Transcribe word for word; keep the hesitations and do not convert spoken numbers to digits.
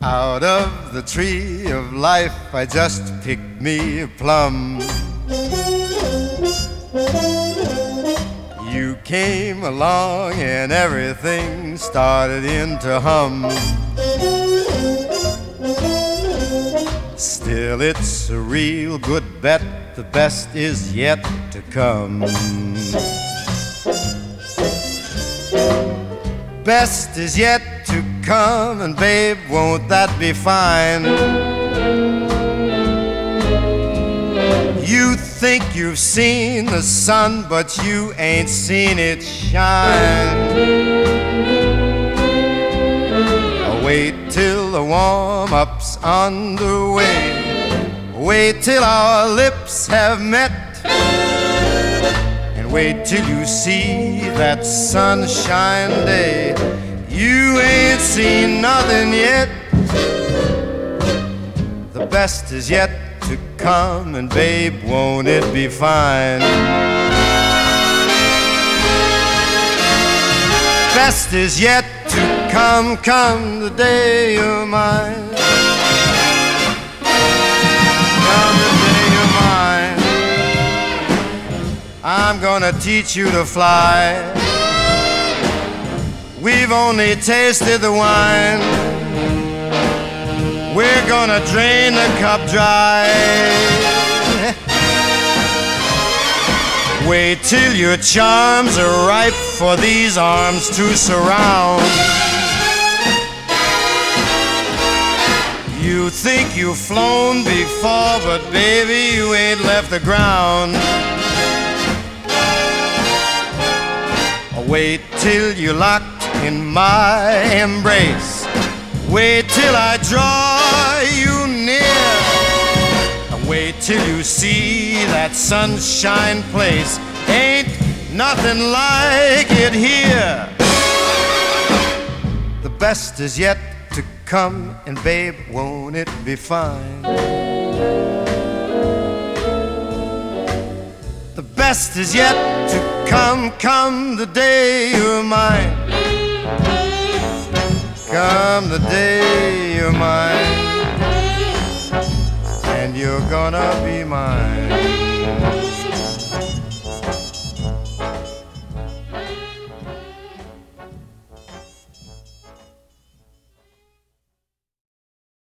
Out of the tree of life I just picked me a plum. You came along and everything started in to hum. Still it's a real good bet, the best is yet to come. Best is yet to come, and babe, won't that be fine? You think you've seen the sun, but you ain't seen it shine. Wait till the warm-up's underway. Wait till our lips have met. And wait till you see that sunshine day. You ain't seen nothing yet. The best is yet to come, and babe, won't it be fine? Best is yet to come, come the day you're mine. Come the day you're mine. I'm gonna teach you to fly. We've only tasted the wine. We're gonna drain the cup dry. Wait till your charms are ripe for these arms to surround. You think you've flown before, but baby, you ain't left the ground. Wait till you're locked in my embrace. Wait till I draw you near. Wait till you see that sunshine place. Ain't nothing like it here. The best is yet to come, and babe, won't it be fine? The best is yet to come, come the day you're mine. Come the day you're mine, and you're gonna be mine.